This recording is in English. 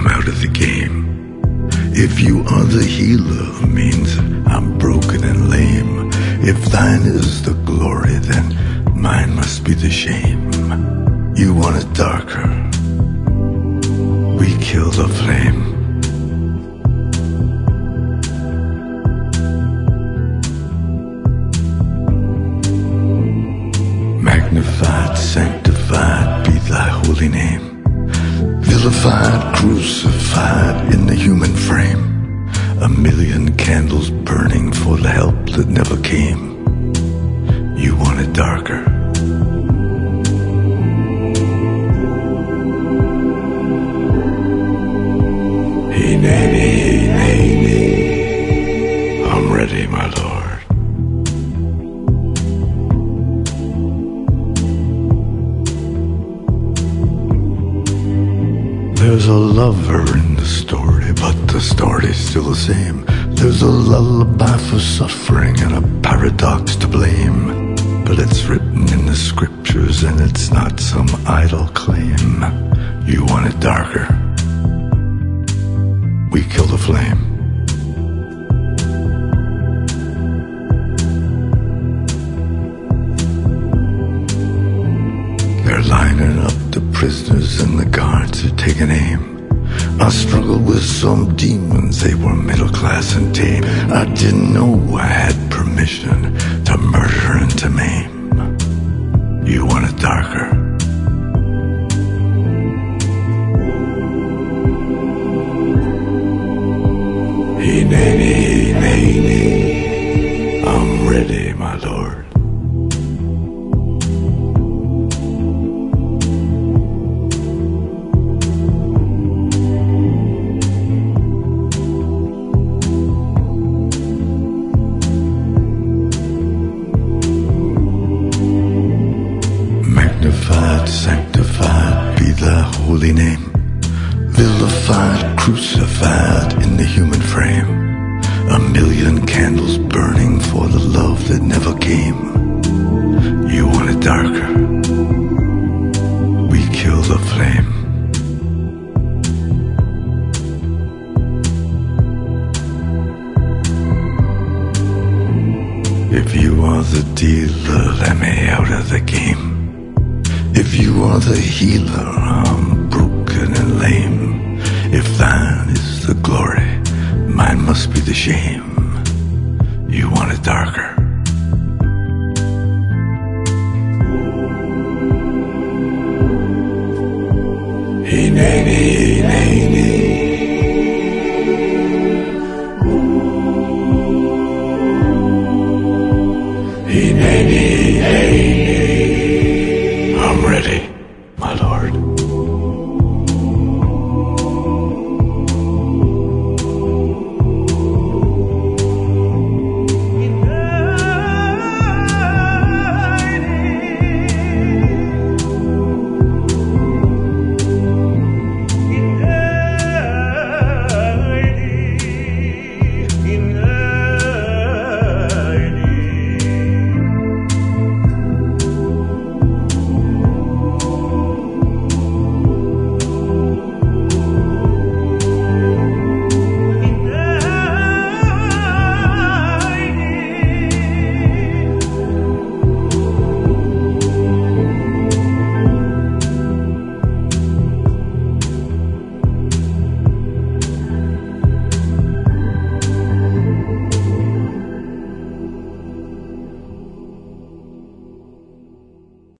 I'm out of the game. If you are the healer, means I'm broken and lame. If thine is the glory, then mine must be the shame. You want it darker, we kill the flame. Magnified, sanctified be thy holy name. Vilified, crucified in the human frame. A million candles burning for the help that never came. You want it darker. Hey, nay, I'm ready, my lord. There's a lover in the story, but the story's still the same. There's a lullaby for suffering and a paradox to blame. But it's written in the scriptures and it's not some idle claim. You want it darker, we kill the flame. They're lining up the prisoners and the guards are taking aim. I struggled with some demons, they were middle class and tame. I didn't know I had permission to murder and to maim. You want it darker, hey, nay, I'm ready, my lord. Magnified, sanctified be thy holy name. Vilified, crucified in the human frame. A million candles burning for the love that never came. You want it darker, we kill the flame. If you are the dealer, let me out of the game. If you are the healer, I'm broken and lame. If thine is the glory, mine must be the shame. You want it darker, hey, nay,